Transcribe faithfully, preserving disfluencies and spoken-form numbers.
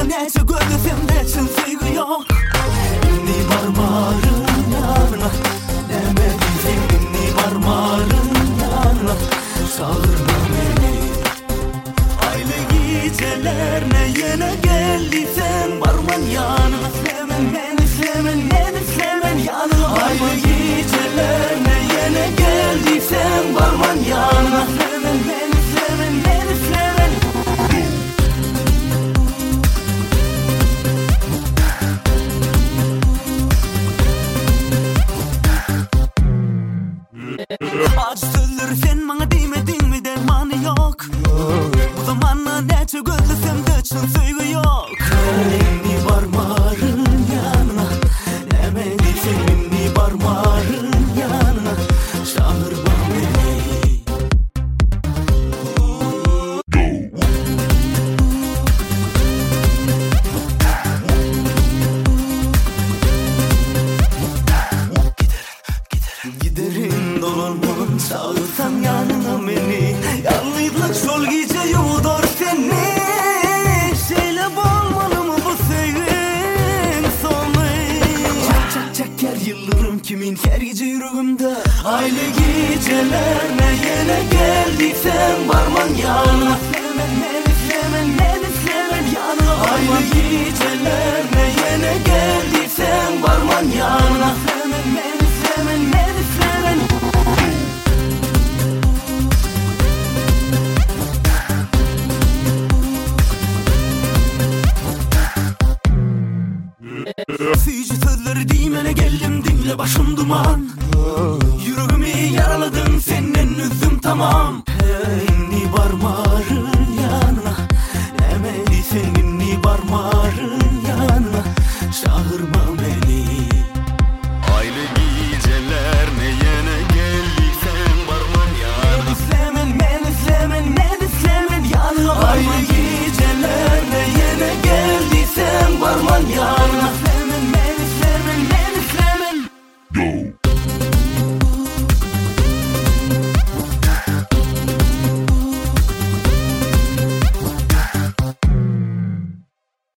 nece gördüm de çın sevgi yok. İnni parmağın yanına demedin, inni parmağın yanına çağırma beni. Aylı geceler ne yine geldi sen varman yanına. Sevmen beni sevmen beni sevmen yanına. Aylı geceler ne yine geldi sen varman yanına. Sevmen beni sevmen beni sevmen. Acı sözleri sen bana demedin mi dermanı yok. Bu zamanla nece gözlesem de çın sevgi yok. İnni parmağın yanına demedin, inni parmağın yanına çağırma beni. Giderim dolanmam çağırsan yanına beni. Yalnızlık sol gece yudur seni. Şeyle olmalı mı bu sevgin sonu? Çak çak çak yer yıllarım kimin her gece yüreğimde. Aylı geceler ne yine geldi sen varman yanına. Sevmen beni sevmen beni sevmen yanına. Aylı geceler ne yine geldi sen varman yanına. Sevmen beni sevmen beni sevmen. Füce sözleri dimene geldim dinle başım duman. Yüreğimi yaraladın senin üzüm tamam. İnni parmağın yanına demedi senin inni parmağın.